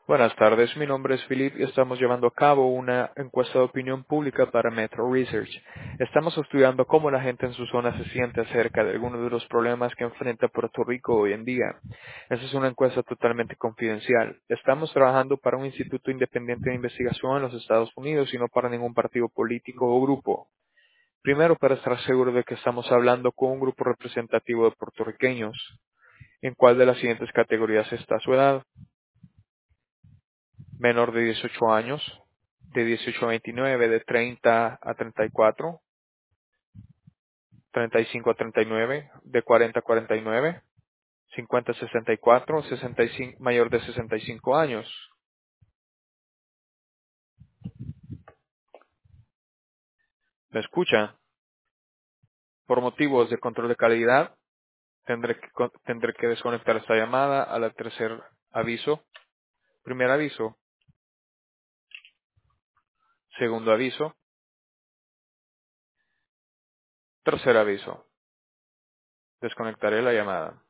Buenas tardes, mi nombre es Philip y estamos llevando a cabo una encuesta de opinión pública para Metro Research. Estamos estudiando cómo la gente en su zona se siente acerca de algunos de los problemas que enfrenta Puerto Rico hoy en día. Esta es una encuesta totalmente confidencial. Estamos trabajando para un instituto independiente de investigación en los Estados Unidos y no para ningún partido político o grupo. Primero, para estar seguro de que estamos hablando con un grupo representativo de puertorriqueños. ¿En cuál de las siguientes categorías está su edad? Menor de 18 años, de 18 a 29, de 30 a 34, 35 a 39, de 40 a 49, 50 a 64, 65, mayor de 65 años. ¿Me escucha? Por motivos de control de calidad, tendré que desconectar esta llamada a la tercer aviso. Primer aviso, segundo aviso, tercer aviso. Desconectaré la llamada.